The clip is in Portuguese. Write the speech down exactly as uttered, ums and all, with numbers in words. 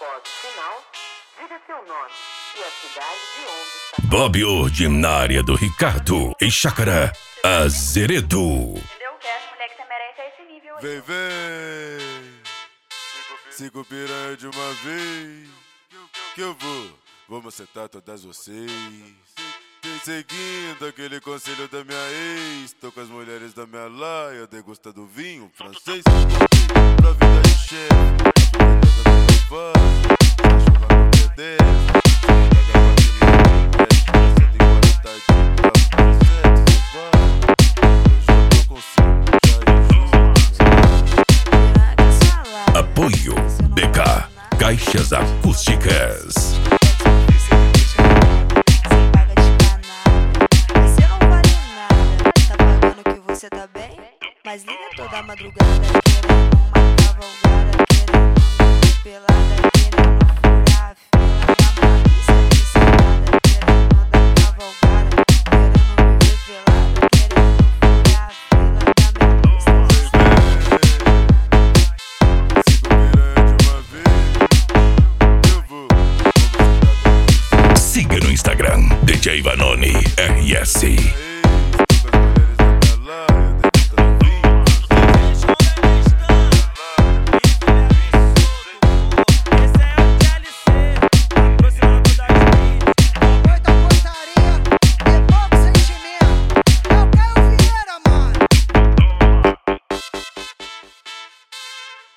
Após o sinal, diga seu nome e a cidade de onde está. Bob Ordinária do Ricardo e Chácara Azeredo. Entendeu? Que as mulheres que merecem esse nível aí. Vem, vem, cinco piranha de uma vez, que eu vou, vou macetar todas vocês. Seguindo aquele conselho da minha ex, tô com as mulheres da minha laia, degusta do vinho francês. Pra vida de chefe, Apoio B K Caixas Acústicas. Você tá bem? Mas liga toda madrugada, querendo uma cavalgada, querendo pelada, querendo furar a fila na malícia viciada, querendo dar cavalgada, querendo me ver pelada, querendo furar a fila na malícia viciada. Siga no Instagram D J Vanoni R S.